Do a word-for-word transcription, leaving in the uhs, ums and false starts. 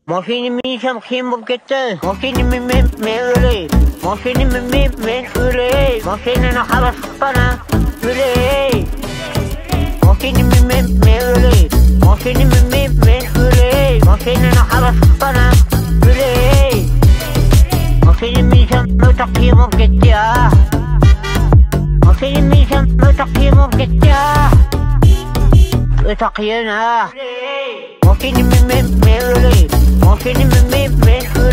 Maşinimi yiyeceğim kim bulup gitti? Maşinimi men men öyle. Maşinimi men men öyle. Maşinine havas bana öyle. Maşinimi men men öyle. Maşinimi men men öyle. Maşinine havas bana öyle. Maşinimi yiyeceğim ötak kim bulup gitti ya? Maşinimi yiyeceğim ötak kim bulup gitti ya? Ötak yine. Maşinimi men men öyle. Maşinimi men men öyle.